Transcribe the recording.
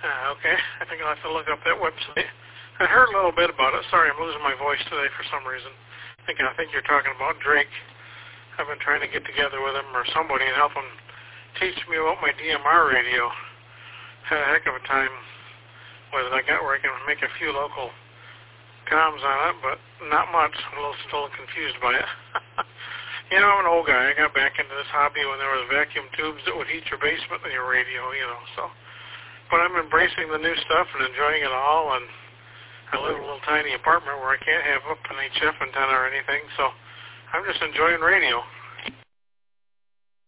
Okay. I think I'll have to look up that website. I heard a little bit about it. Sorry, I'm losing my voice today for some reason. I think you're talking about Drake. I've been trying to get together with him or somebody and help him teach me about my DMR radio. Had a heck of a time with it. I got where I can make a few local comms on it, but not much. I'm still confused by it. You know, I'm an old guy. I got back into this hobby when there was vacuum tubes that would heat your basement and your radio, so. But I'm embracing the new stuff and enjoying it all, and I live in a little tiny apartment where I can't have up an HF antenna or anything, so I'm just enjoying radio.